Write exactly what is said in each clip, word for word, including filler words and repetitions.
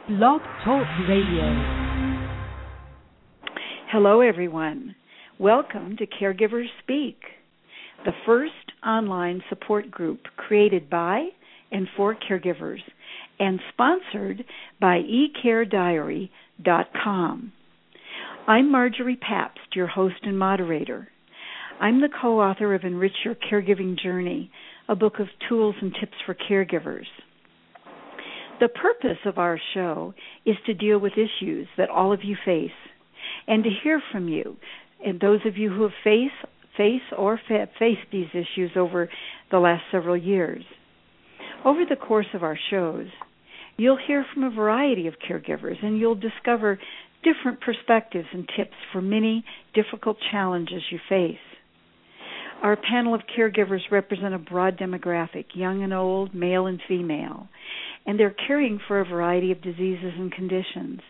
Blog Talk Radio. Hello, everyone. Welcome to Caregivers Speak, the first online support group created by and for caregivers and sponsored by e care diary dot com. I'm Marjorie Pabst, your host and moderator. I'm the co-author of Enrich Your Caregiving Journey, a book of tools and tips for caregivers. The purpose of our show is to deal with issues that all of you face and to hear from you, and those of you who have faced, face or fa- faced these issues over the last several years. Over the course of our shows, you'll hear from a variety of caregivers, and you'll discover different perspectives and tips for many difficult challenges you face. Our panel of caregivers represent a broad demographic, young and old, male and female, and they're caring for a variety of diseases and conditions.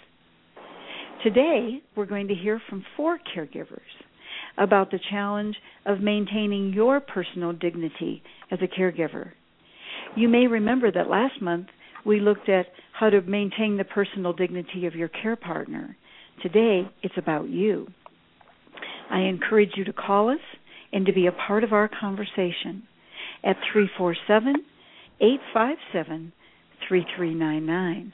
Today, we're going to hear from four caregivers about the challenge of maintaining your personal dignity as a caregiver. You may remember that last month we looked at how to maintain the personal dignity of your care partner. Today, it's about you. I encourage you to call us and to be a part of our conversation at three four seven, eight five seven, three three nine nine.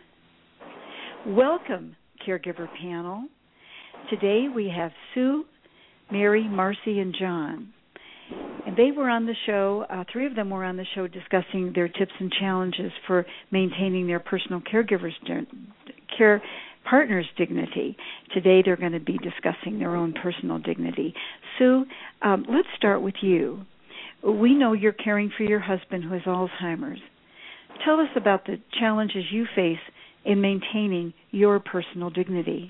Welcome, caregiver panel. Today we have Sue, Mary, Marcy, and John. And they were on the show, uh, three of them were on the show discussing their tips and challenges for maintaining their personal caregiver's care partner's dignity. Today they're going to be discussing their own personal dignity. Sue, um, let's start with you. We know you're caring for your husband who has Alzheimer's. Tell us about the challenges you face in maintaining your personal dignity.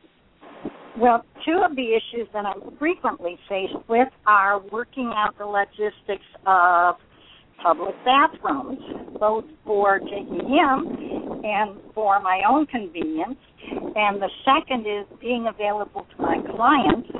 Well, two of the issues that I'm frequently faced with are working out the logistics of public bathrooms, both for taking him and for my own convenience. And the second is being available to my clients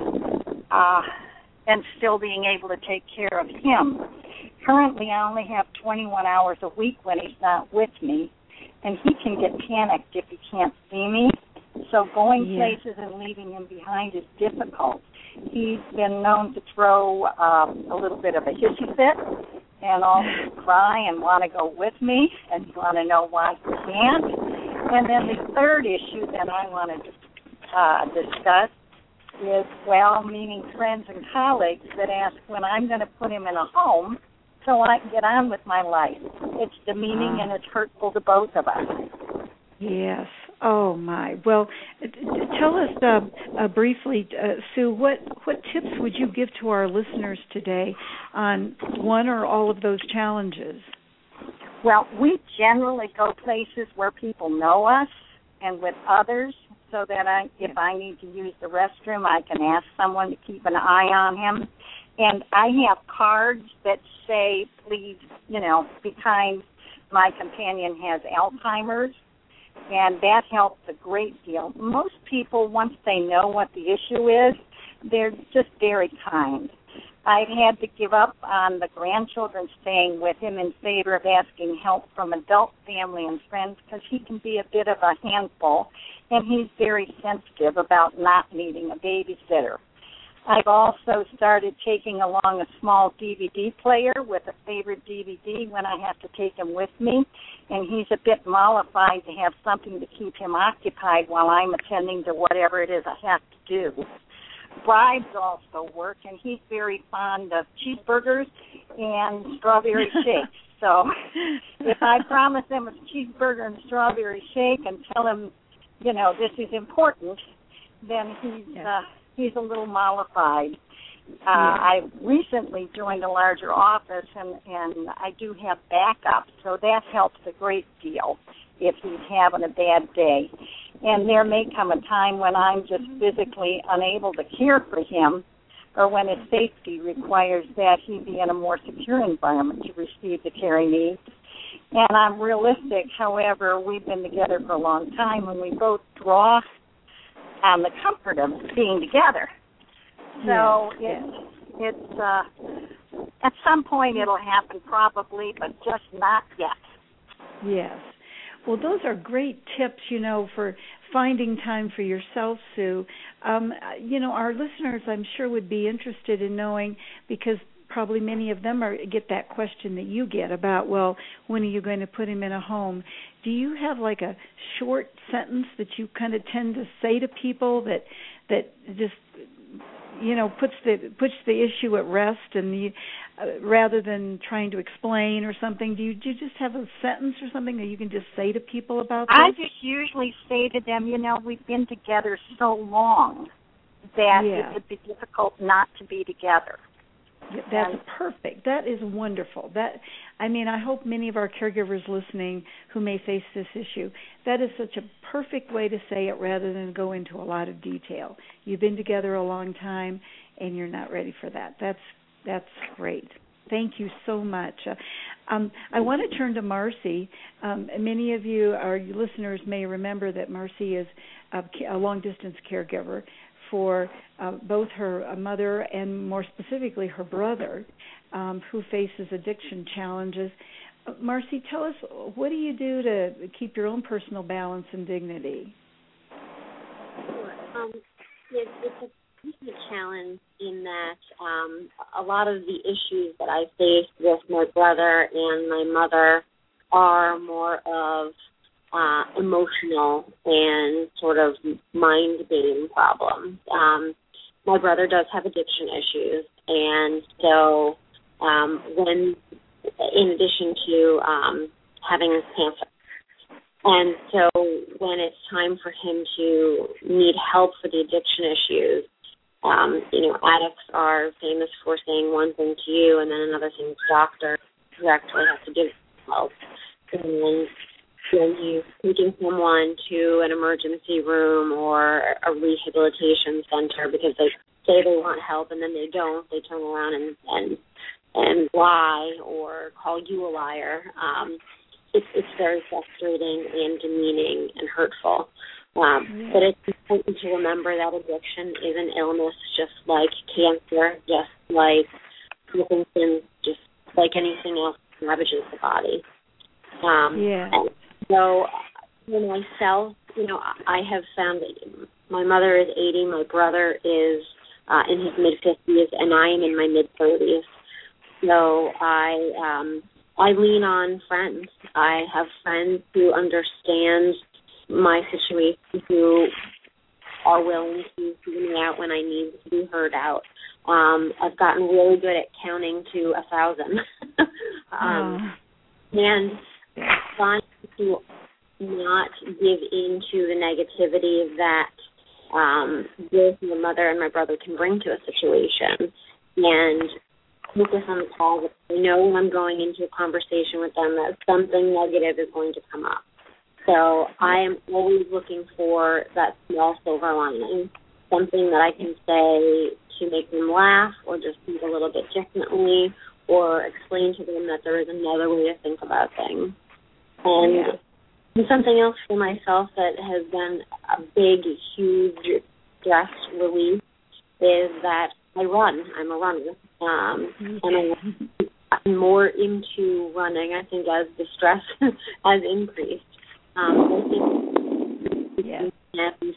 uh, and still being able to take care of him. Currently, I only have twenty-one hours a week when he's not with me, and he can get panicked if he can't see me. So going yeah. places and leaving him behind is difficult. He's been known to throw um, a little bit of a hissy fit and also cry and want to go with me and want to know why he can't. And then the third issue that I want to uh, discuss is well-meaning friends and colleagues that ask when I'm going to put him in a home so I can get on with my life. It's demeaning and it's hurtful to both of us. Yes. Oh, my. Well, tell us uh, uh, briefly, uh, Sue, what, what tips would you give to our listeners today on one or all of those challenges? Well, we generally go places where people know us and with others so that I, if I need to use the restroom, I can ask someone to keep an eye on him. And I have cards that say, please, you know, be kind, my companion has Alzheimer's. And that helps a great deal. Most people, once they know what the issue is, they're just very kind. I've had to give up on the grandchildren staying with him in favor of asking help from adult family and friends because he can be a bit of a handful, and he's very sensitive about not needing a babysitter. I've also started taking along a small D V D player with a favorite D V D when I have to take him with me, and he's a bit mollified to have something to keep him occupied while I'm attending to whatever it is I have to do. Bribes also work, and he's very fond of cheeseburgers and strawberry shakes. So if I promise him a cheeseburger and strawberry shake and tell him, you know, this is important, then he's... Uh, He's a little mollified. Uh, I recently joined a larger office, and, and I do have backup, so that helps a great deal if he's having a bad day. And there may come a time when I'm just physically unable to care for him or when his safety requires that he be in a more secure environment to receive the care he needs. And I'm realistic. However, we've been together for a long time, and we both draw on the comfort of being together. So yes, it's, it's uh, at some point it'll happen probably, but just not yet. Yes. Well, those are great tips, you know, for finding time for yourself, Sue. Um, you know, our listeners, I'm sure, would be interested in knowing, because probably many of them are get that question that you get about, well, when are you going to put him in a home? Do you have like a short sentence that you kind of tend to say to people that that just, you know, puts the puts the issue at rest, and you, uh, rather than trying to explain or something? Do you do you just have a sentence or something that you can just say to people about this? I just usually say to them, you know, we've been together so long that yeah. it would be difficult not to be together. That's perfect. That is wonderful. That, I mean, I hope many of our caregivers listening who may face this issue, that is such a perfect way to say it rather than go into a lot of detail. You've been together a long time, and you're not ready for that. That's that's great. Thank you so much. Uh, um, I want to turn to Marcy. Um, many of you, our listeners, may remember that Marcy is a, a long-distance caregiver for uh, both her mother and, more specifically, her brother, um, who faces addiction challenges. Uh, Marcy, tell us, what do you do to keep your own personal balance and dignity? Sure. Um, it, it's a challenge in that um, a lot of the issues that I face with my brother and my mother are more of Uh, emotional and sort of mind-game problems. Um, my brother does have addiction issues, and so um, when, in addition to um, having cancer, and so when it's time for him to need help for the addiction issues, um, you know, addicts are famous for saying one thing to you and then another thing to the doctor who actually has to give help. And when he's taking someone to an emergency room or a rehabilitation center because they say they want help and then they don't, they turn around and and, and lie or call you a liar. Um, it's, it's very frustrating and demeaning and hurtful. Um, mm-hmm. But it's important to remember that addiction is an illness just like cancer, just like Parkinson's, just like anything else that ravages the body. Um, yeah. And, So for myself, you know, I have found that my mother is eighty, my brother is uh, in his mid-fifties, and I am in my mid-thirties. So I um, I lean on friends. I have friends who understand my situation, who are willing to hear me out when I need to be heard out. Um, I've gotten really good at counting to a thousand. um, oh. And trying to not give in to the negativity that um, both my mother and my brother can bring to a situation, and focus on the positive. I know when I'm going into a conversation with them that something negative is going to come up. So I am always looking for that small silver lining, something that I can say to make them laugh or just think a little bit differently, or explain to them that there is another way to think about things. And yeah. something else for myself that has been a big, huge stress relief is that I run. I'm a runner. Um, mm-hmm. And I'm more into running, I think, as the stress has increased. Um, I think yeah. and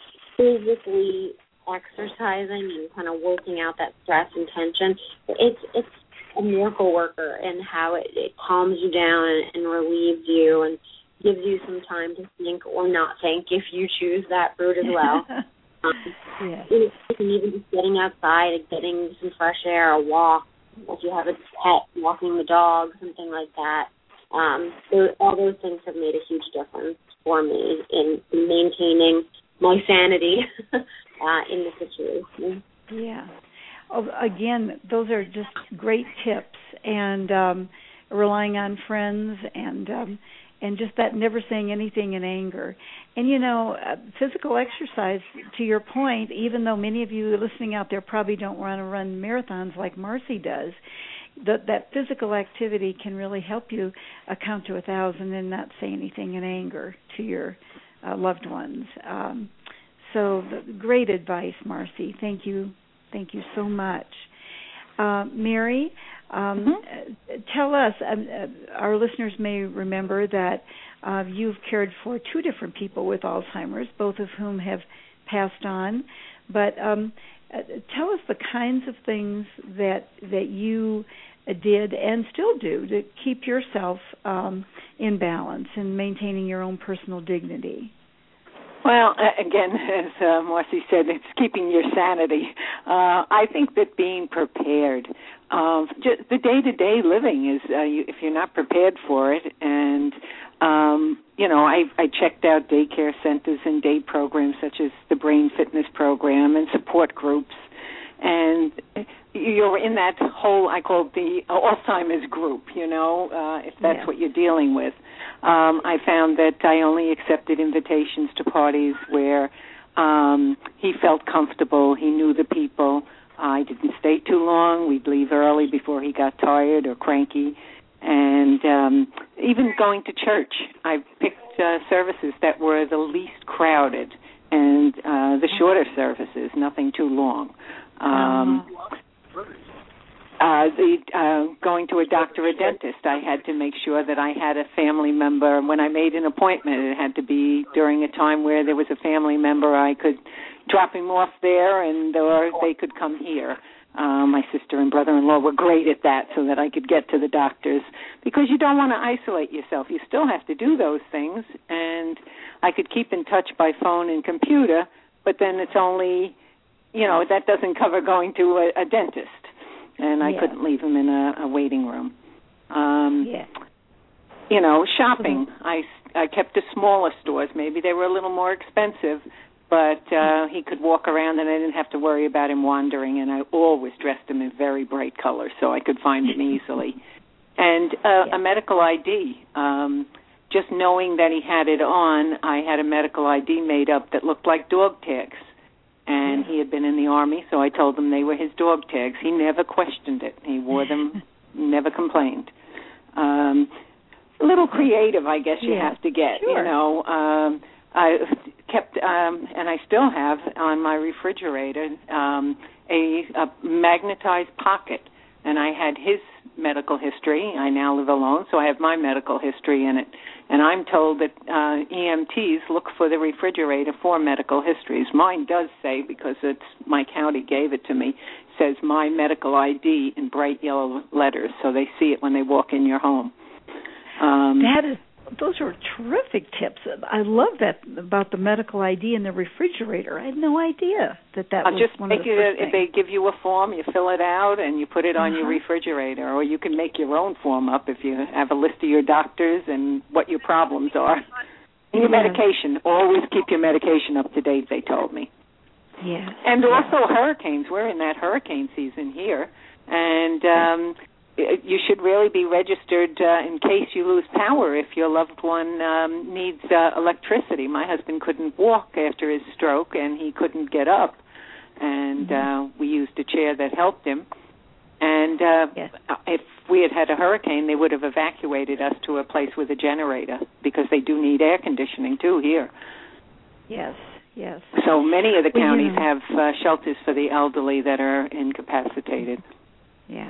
physically exercising and kind of working out that stress and tension, it's it's a miracle worker in how it, it calms you down and, and relieves you and gives you some time to think or not think if you choose that route as well. um, yeah. and even just getting outside and getting some fresh air, a walk, if you have a pet, walking the dog, something like that. Um, so all those things have made a huge difference for me in, in maintaining my sanity uh, in the situation. Yeah. Oh, again, those are just great tips, and um, relying on friends, and um, and just that never saying anything in anger. And, you know, uh, physical exercise, to your point, even though many of you listening out there probably don't want to run marathons like Marcy does, that that physical activity can really help you uh, count to a thousand and not say anything in anger to your uh, loved ones. Um, so the, great advice, Marcy. Thank you. Thank you so much. Uh, Mary, um, mm-hmm. tell us, uh, our listeners may remember that Uh, you've cared for two different people with Alzheimer's, both of whom have passed on. But um, uh, tell us the kinds of things that that you did and still do to keep yourself um, in balance and maintaining your own personal dignity. Well, again, as uh, Marcy said, it's keeping your sanity. Uh, I think that being prepared, uh, just the day-to-day living is, uh, you, if you're not prepared for it, and, um, you know, I, I checked out daycare centers and day programs such as the Brain Fitness Program and support groups, and you're in that whole, I call it the Alzheimer's group, you know, uh, if that's yeah. what you're dealing with. Um, I found that I only accepted invitations to parties where um, he felt comfortable, he knew the people. I didn't stay too long. We'd leave early before he got tired or cranky. And um, even going to church, I picked uh, services that were the least crowded and uh, the shorter services, nothing too long. Um, uh-huh. Uh, the uh, going to a doctor or dentist, I had to make sure that I had a family member. When I made an appointment, it had to be during a time where there was a family member. I could drop him off there, and or they could come here. Uh, my sister and brother-in-law were great at that, so that I could get to the doctors, because you don't want to isolate yourself. You still have to do those things, and I could keep in touch by phone and computer, but then it's only, you know, that doesn't cover going to a, a dentist. And I yeah. couldn't leave him in a, a waiting room. Um, yeah. You know, shopping. Mm-hmm. I, I kept the smaller stores. Maybe they were a little more expensive, but uh, he could walk around and I didn't have to worry about him wandering, and I always dressed him in very bright colors so I could find him easily. And uh, yeah. a medical I D. Um, just knowing that he had it on, I had a medical I D made up that looked like dog tags. And he had been in the Army, so I told him they were his dog tags. He never questioned it. He wore them, never complained. Um, a little creative, I guess you yeah, have to get, sure. you know. Um, I kept, um, and I still have on my refrigerator, um, a, a magnetized pocket. And I had his medical history. I now live alone, so I have my medical history in it. And I'm told that uh, E M Ts look for the refrigerator for medical histories. Mine does say, because it's my county gave it to me, says my medical I D in bright yellow letters, so they see it when they walk in your home. Um, that is, those are terrific tips. I love that about the medical I D in the refrigerator. I had no idea that that I'll was just one make of the it first a, things. They give you a form, you fill it out, and you put it on uh-huh. your refrigerator, or you can make your own form up if you have a list of your doctors and what your problems are. And your yeah. medication. Always keep your medication up to date, they told me. Yeah. And yeah. also hurricanes. We're in that hurricane season here, and um, you should really be registered uh, in case you lose power if your loved one um, needs uh, electricity. My husband couldn't walk after his stroke, and he couldn't get up, and mm-hmm. uh, we used a chair that helped him. And uh, yes. if we had had a hurricane, they would have evacuated us to a place with a generator, because they do need air conditioning, too, here. Yes, yes. So many of the well, counties you know, have uh, shelters for the elderly that are incapacitated. Yeah.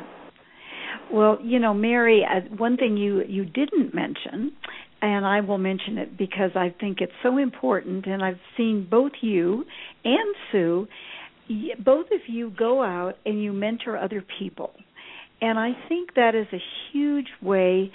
Well, you know, Mary, uh, one thing you, you didn't mention, and I will mention it because I think it's so important, and I've seen both you and Sue, y- both of you go out and you mentor other people. And I think that is a huge way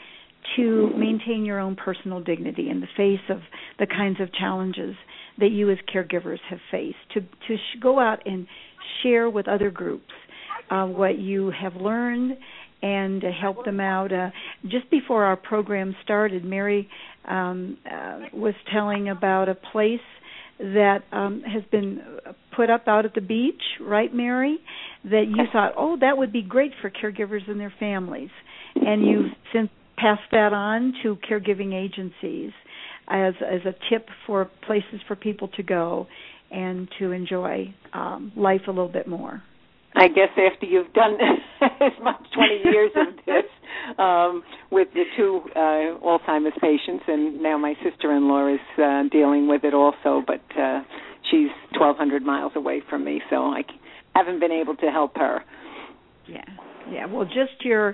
to maintain your own personal dignity in the face of the kinds of challenges that you as caregivers have faced, to, to sh- go out and share with other groups uh, what you have learned and to help them out. Uh, just before our program started, Mary um, uh, was telling about a place that um, has been put up out at the beach, right, Mary, that you thought, oh, that would be great for caregivers and their families. And you've since passed that on to caregiving agencies as, as a tip for places for people to go and to enjoy um, life a little bit more. I guess after you've done as much twenty years of this um, with the two uh, Alzheimer's patients, and now my sister-in-law is uh, dealing with it also, but uh, she's twelve hundred miles away from me, so I haven't been able to help her. Yeah, yeah. Well, just your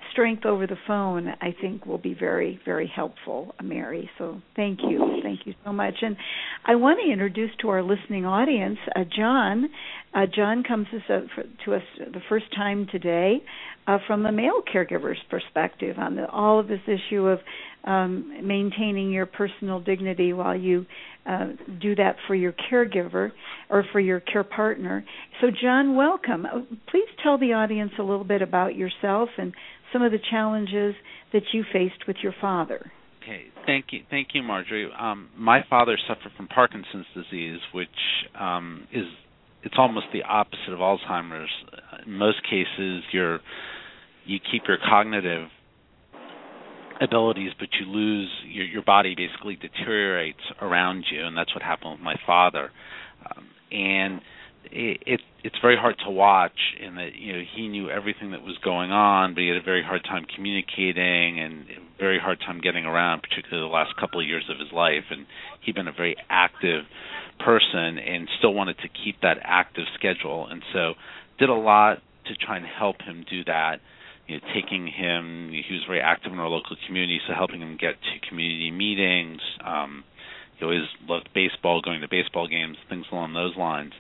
strength over the phone, I think, will be very, very helpful, Mary. So thank you. Thank you so much. And I want to introduce to our listening audience uh, John. Uh, John comes to, to us the first time today uh, from the male caregiver's perspective on the, all of this issue of um, maintaining your personal dignity while you uh, do that for your caregiver or for your care partner. So, John, welcome. Please tell the audience a little bit about yourself and some of the challenges that you faced with your father. Okay, thank you, thank you, Marjorie. Um, my father suffered from Parkinson's disease, which um, is it's almost the opposite of Alzheimer's. In most cases, you're you keep your cognitive abilities, but you lose your your body basically deteriorates around you, and that's what happened with my father. Um, and it, it it's very hard to watch in that, you know, he knew everything that was going on, but he had a very hard time communicating and a very hard time getting around, particularly the last couple of years of his life. And he'd been a very active person and still wanted to keep that active schedule, and so did a lot to try and help him do that. You know, taking him, he was very active in our local community, so helping him get to community meetings. Um, he always loved baseball, going to baseball games, things along those lines.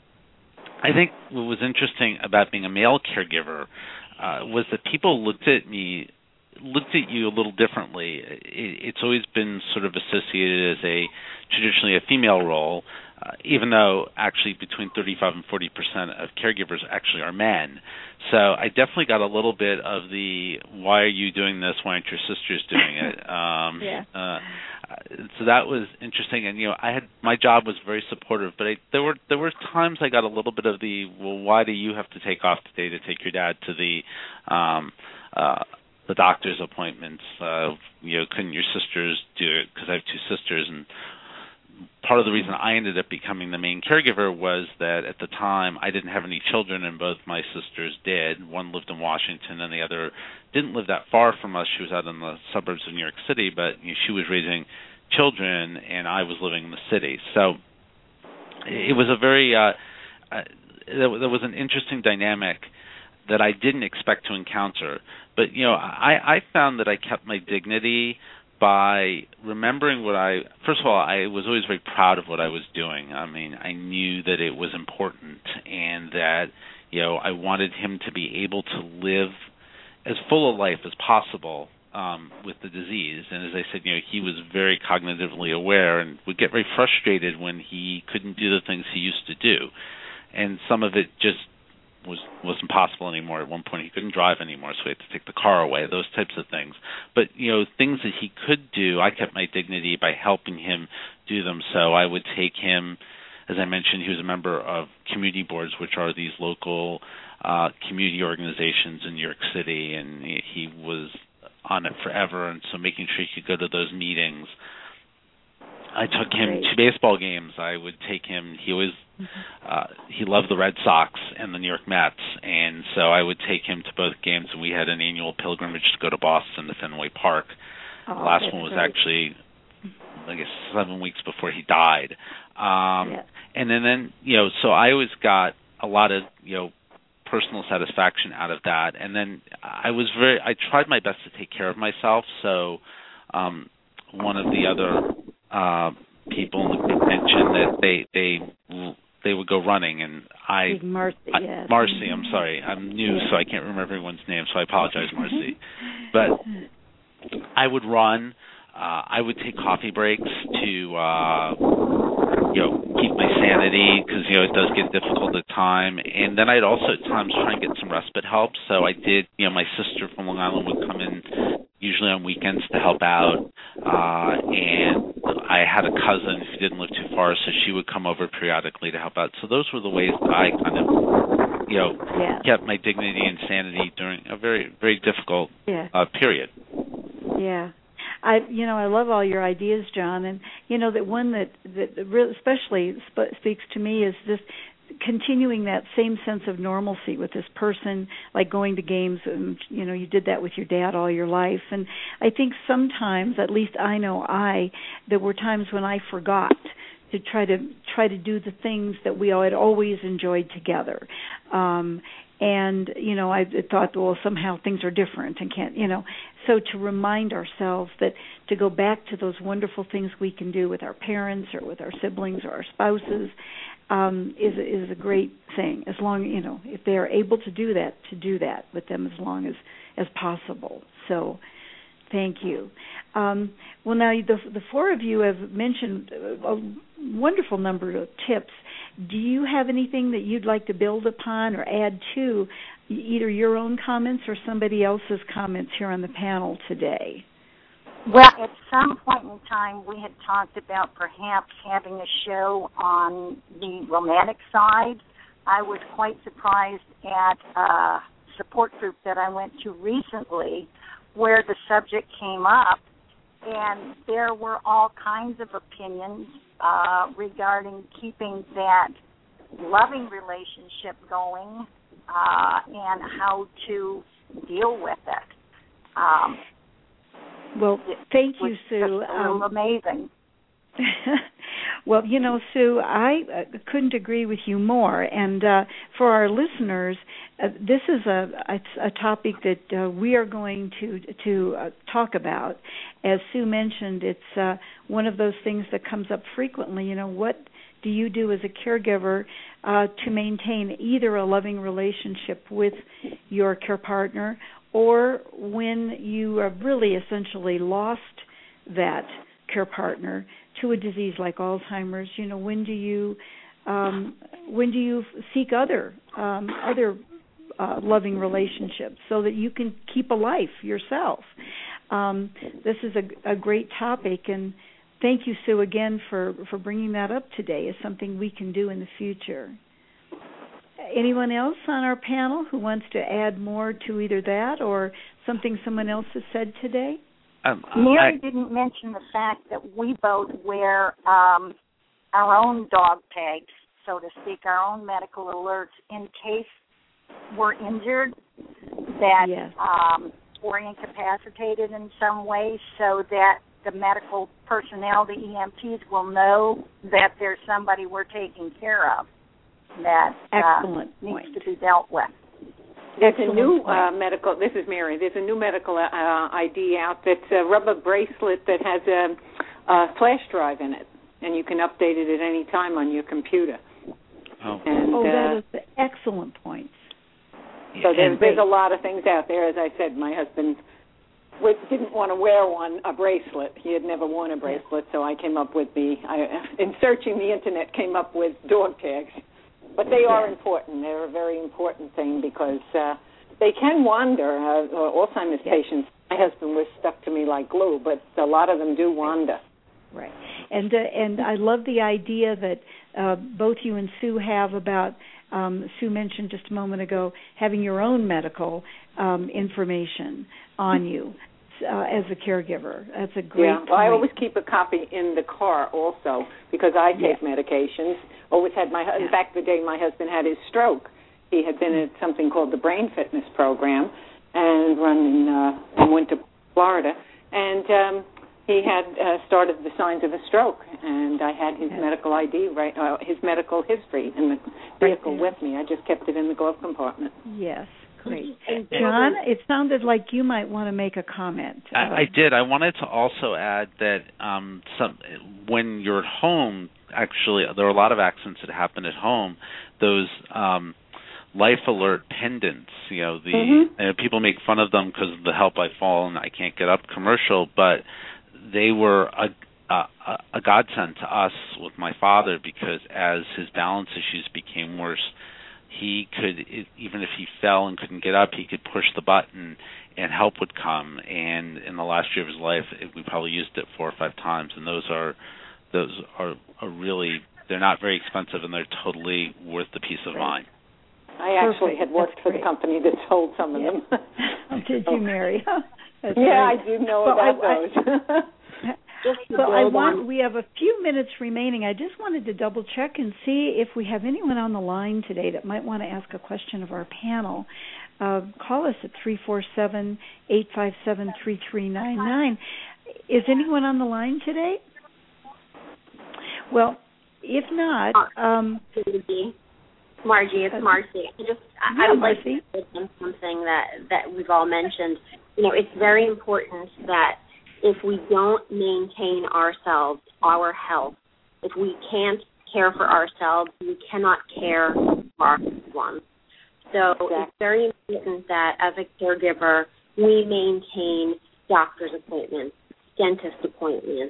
I think what was interesting about being a male caregiver uh, was that people looked at me, looked at you a little differently. It, it's always been sort of associated as a traditionally a female role, uh, even though actually between thirty-five and forty percent of caregivers actually are men. So I definitely got a little bit of the, why are you doing this? Why aren't your sisters doing it? Um, yeah. Uh, so that was interesting, and you know, I had my job was very supportive, but I, there were there were times I got a little bit of the, well, why do you have to take off today to take your dad to the um, uh, the doctor's appointments? Uh, you know, couldn't your sisters do it? Because I have two sisters, and part of the reason I ended up becoming the main caregiver was that at the time I didn't have any children, and both my sisters did. One lived in Washington, and the other didn't live that far from us. She was out in the suburbs of New York City, but you know, she was raising children, and I was living in the city. So it was a very uh, uh, there was an interesting dynamic that I didn't expect to encounter. But you know, I, I found that I kept my dignity by remembering what I, first of all, I was always very proud of what I was doing. I mean, I knew that it was important and that, you know, I wanted him to be able to live as full a life as possible um, with the disease. And as I said, you know, he was very cognitively aware and would get very frustrated when he couldn't do the things he used to do. And some of it just was wasn't possible anymore. At one point he couldn't drive anymore, so we had to take the car away, those types of things. But, you know, things that he could do, I kept my dignity by helping him do them. So I would take him, as I mentioned, he was a member of community boards, which are these local uh, community organizations in New York City, and he, he was on it forever, and so making sure he could go to those meetings. I took him Great. to baseball games. I would take him. He was uh, he loved the Red Sox and the New York Mets, and so I would take him to both games. And we had an annual pilgrimage to go to Boston to Fenway Park. Oh, the last one was great. actually, I guess, seven weeks before he died. Um, yeah. And then, then, you know, so I always got a lot of, you know, personal satisfaction out of that. And then I was very, I tried my best to take care of myself. So um, one of the other uh, people in the group mentioned that they they they would go running, and I, Marcy, I yes. Marcy, I'm sorry, I'm new, yeah. so I can't remember everyone's name, so I apologize, Marcy. But I would run. Uh, I would take coffee breaks to, uh, you know, keep my sanity, because, you know, it does get difficult at times. And then I'd also at times try and get some respite help. So I did, you know, my sister from Long Island would come in usually on weekends to help out. Uh, and I had a cousin who didn't live too far, so she would come over periodically to help out. So those were the ways that I kind of, you know, yeah. kept my dignity and sanity during a very, very difficult yeah. uh, period. Yeah. I, you know, I love all your ideas, John, and you know that one that that really especially sp- speaks to me is this continuing that same sense of normalcy with this person, like going to games, and you know, you did that with your dad all your life, and I think sometimes, at least I know I, there were times when I forgot to try to try to do the things that we had always enjoyed together. Um, And, you know, I thought, well, somehow things are different and can't, you know. So to remind ourselves that to go back to those wonderful things we can do with our parents or with our siblings or our spouses um, is, is a great thing. As long, you know, if they are able to do that, to do that with them as long as, as possible. So thank you. Um, well, now the, the four of you have mentioned a wonderful number of tips. Do you have anything that you'd like to build upon or add to either your own comments or somebody else's comments here on the panel today? Well, at some point in time, we had talked about perhaps having a show on the romantic side. I was quite surprised at a support group that I went to recently where the subject came up, and there were all kinds of opinions uh, regarding keeping that loving relationship going uh, and how to deal with it. Um, well, thank you, Sue. Um, amazing. Well, you know, Sue, I uh, couldn't agree with you more. And uh, for our listeners, uh, this is a, a, a topic that uh, we are going to to uh, talk about. As Sue mentioned, it's uh, one of those things that comes up frequently. You know, what do you do as a caregiver uh, to maintain either a loving relationship with your care partner, or when you have really essentially lost that care partner to a disease like Alzheimer's? You know, when do you um, when do you seek other um, other uh, loving relationships so that you can keep a life yourself? Um, this is a, a great topic, and thank you, Sue, again for, for bringing that up today as something we can do in the future. Anyone else on our panel who wants to add more to either that or something someone else has said today? Um, Mary I, didn't mention the fact that we both wear um, our own dog tags, so to speak, our own medical alerts in case we're injured, that yes. um, we're incapacitated in some way, so that the medical personnel, the E M Ts, will know that there's somebody we're taking care of that Excellent uh, point. needs to be dealt with. There's a new uh, medical, this is Mary, there's a new medical uh, I D out that's a rubber bracelet that has a, a flash drive in it, and you can update it at any time on your computer. Oh, and, oh that uh, is an excellent point. So there's, there's a lot of things out there. As I said, my husband didn't want to wear one, a bracelet. He had never worn a bracelet, so I came up with the, I, in searching the Internet, came up with dog tags. But they are yeah. important. They're a very important thing because uh, they can wander. Uh, Alzheimer's yeah. patients, my husband was stuck to me like glue, but a lot of them do wander. Right. And uh, and I love the idea that uh, both you and Sue have about, um, Sue mentioned just a moment ago, having your own medical um, information on you uh, as a caregiver. That's a great Yeah, well, point. I always keep a copy in the car also because I take yeah. medications. Always had my, yeah. in fact, the day my husband had his stroke, he had been at something called the Brain Fitness Program and run in, uh, in Winter, Florida, and um, he had uh, started the signs of a stroke, and I had his yeah. medical I D, right, uh, his medical history in the vehicle yeah. with me. I just kept it in the glove compartment. Yes. Great. John, it sounded like you might want to make a comment. I, I did. I wanted to also add that um, some when you're at home, actually, there are a lot of accidents that happen at home. Those um, life alert pendants, you know, the mm-hmm. and people make fun of them because of the help I fall and I can't get up commercial, but they were a, a, a godsend to us with my father because as his balance issues became worse, he could, even if he fell and couldn't get up, he could push the button and help would come. And in the last year of his life, we probably used it four or five times. And those are, those are, are really, they're not very expensive and they're totally worth the peace of mind. I actually Perfect. had worked That's for great. the company that sold some of yeah. them. Did you, Mary? That's yeah, great. I do know well, about I, those. I, Just to so I build want. on- We have a few minutes remaining. I just wanted to double check and see if we have anyone on the line today that might want to ask a question of our panel. Uh, call us at three four seven, eight five seven, three three nine nine. Is anyone on the line today? Well, if not, um, Margie, it's Marcy. I just I, I would like to mention something that, that we've all mentioned. You know, it's very important that if we don't maintain ourselves, our health, if we can't care for ourselves, we cannot care for our loved ones. So it's very important that as a caregiver, we maintain doctor's appointments, dentist appointments,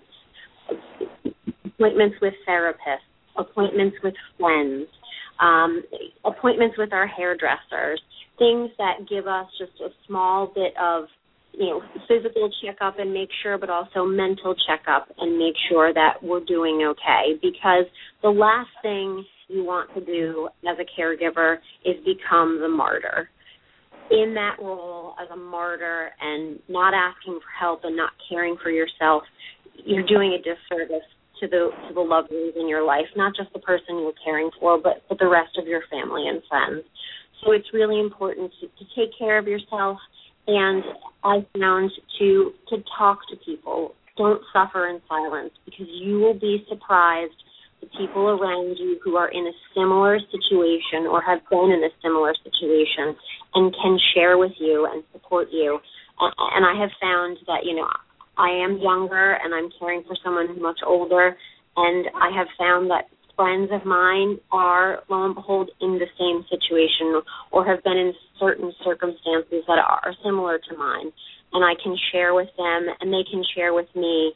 appointments with therapists, appointments with friends, um, appointments with our hairdressers, things that give us just a small bit of, you know, physical checkup and make sure, but also mental checkup and make sure that we're doing okay. Because the last thing you want to do as a caregiver is become the martyr. In that role as a martyr and not asking for help and not caring for yourself, you're doing a disservice to the to the loved ones in your life, not just the person you're caring for, but, but the rest of your family and friends. So it's really important to, to take care of yourself, and I found to to talk to people. Don't suffer in silence, because you will be surprised the people around you who are in a similar situation or have been in a similar situation and can share with you and support you. And I have found that, you know, I am younger and I'm caring for someone much older, and I have found that friends of mine are, lo and behold, in the same situation or have been in certain circumstances that are similar to mine. And I can share with them and they can share with me,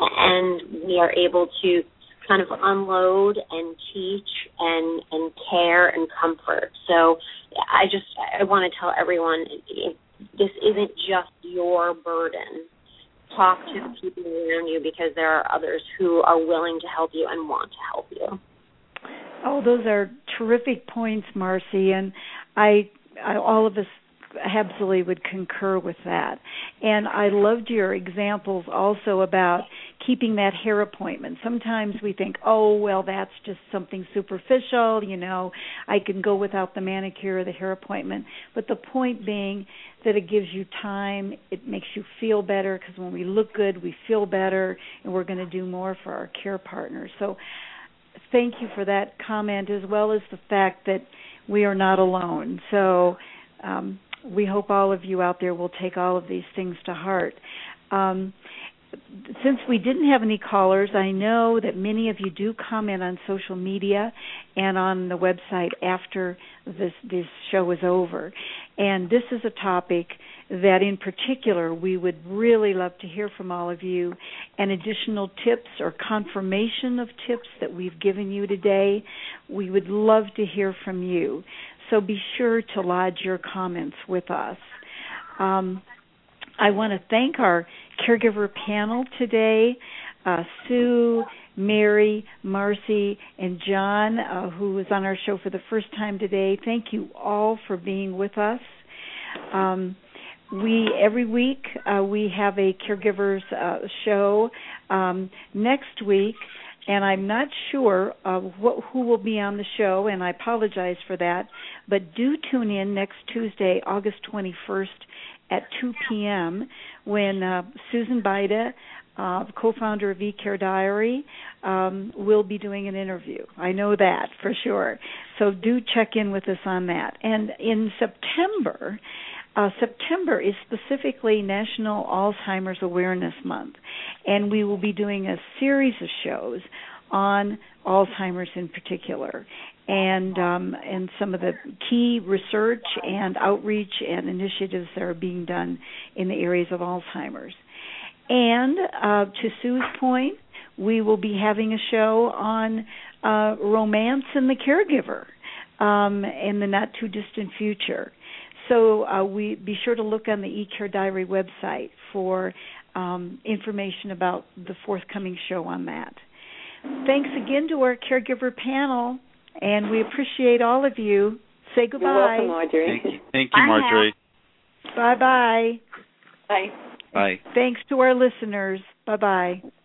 and we are able to kind of unload and teach and, and care and comfort. So I just, I want to tell everyone, this isn't just your burden. Talk to the people around you, because there are others who are willing to help you and want to help you. Oh, those are terrific points, Marcy, and I, I all of us absolutely would concur with that. And I loved your examples also about keeping that hair appointment. Sometimes we think, oh, well, that's just something superficial, you know, I can go without the manicure or the hair appointment. But the point being that it gives you time, it makes you feel better, because when we look good, we feel better, and we're going to do more for our care partners. So thank you for that comment, as well as the fact that we are not alone. So um, we hope all of you out there will take all of these things to heart. Um, since we didn't have any callers, I know that many of you do comment on social media and on the website after this, this show is over. And this is a topic that in particular we would really love to hear from all of you, and additional tips or confirmation of tips that we've given you today. We would love to hear from you. So be sure to lodge your comments with us. Um, I want to thank our caregiver panel today, uh, Sue, Mary, Marcy, and John, uh, who was on our show for the first time today. Thank you all for being with us. Um, we every week uh, we have a caregivers uh, show. Um, next week, and I'm not sure uh, what, who will be on the show, and I apologize for that, but do tune in next Tuesday, August twenty-first at two p.m. when uh, Susan Baida, uh, co-founder of eCare Diary, um, will be doing an interview. I know that for sure. So do check in with us on that. And in September, Uh, September is specifically National Alzheimer's Awareness Month, and we will be doing a series of shows on Alzheimer's in particular, and um, and some of the key research and outreach and initiatives that are being done in the areas of Alzheimer's. And uh, to Sue's point, we will be having a show on uh, romance and the caregiver um, in the not-too-distant future. So uh, we be sure to look on the eCare Diary website for um, information about the forthcoming show on that. Thanks again to our caregiver panel, and we appreciate all of you. Say goodbye. You're welcome, Marjorie. Thank you, Thank you Marjorie. Bye-bye. Bye. Bye. Thanks to our listeners. Bye-bye.